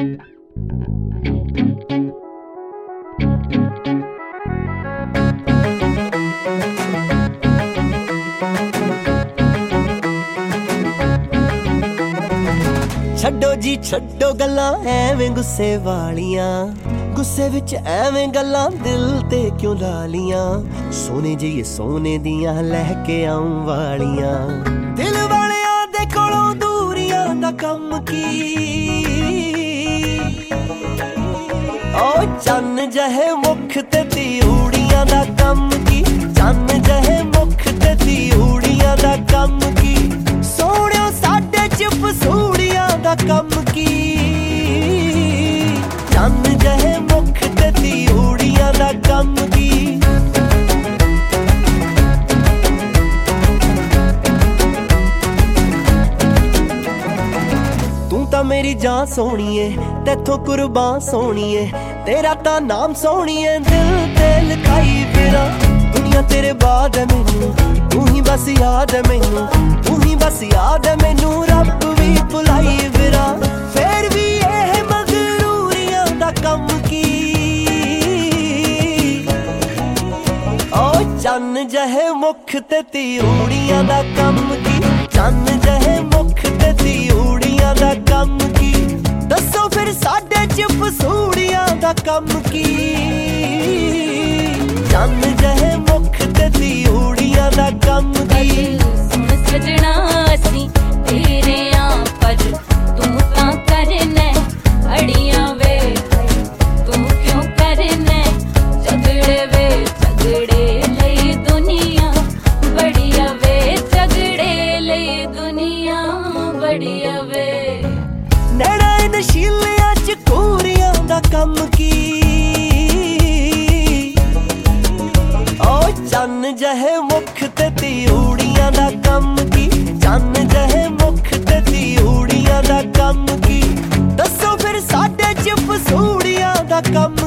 छड्डो जी छड्डो गल्लां एवें गुस्से वालियां, गुस्से विच एवें गल्लां दिल ते क्यों लालियां। सोने जिही सोने दियां लैके आऊं वालियां, दिल वालियां दे कोलों दूरियां दा कम की। ओ चन्न जहे मुख ते तिउड़ियां दा कम की, चन्न जहे मुख ते तिउड़ियां दा कम की। सोहणियो साडे च फसूड़ियां दा कम की, चन्न जहे मुख ते तिउड़ियां दा कम की। तू तां मेरी जान सोहणीए, तैथों कुर्बान सोहणीए, तेरा तां नाम सोहणीए, दिल ते लिखाई फिरां। दुनिया तेरे बाद है मैनू, तू ही बस याद है मैनू, तू ही बस याद है मैनू। रब भी भुलाई फिरां, फिर भी एह मगरूरियां दा कम की। ओ चन्न जहे मुख ते तिउड़ियां दा कम की, चन्न जहे मुख ते तिउड़ियां दा कम की। दसो फिर साडे च फसूड़ियां दा कम की, चन्न जहे मुख ते तिउड़ियां दा कम की। सुन सजना असी तेरे आ पर तू तां करना अड़ियां वे, तू क्यों करना झगड़े वे। झगड़े लई दुनिया बढ़िया वे, झगड़े लई दुनिया बढ़िया वे। नैना नशीलियां च कूरियां दा कम की। ओ चन्न जहे मुख ते तिउड़ियां दा कम की, चन्न जहे मुख ते तिउड़ियां दा कम की। दसो फिर साडे च फसूड़ियां दा कम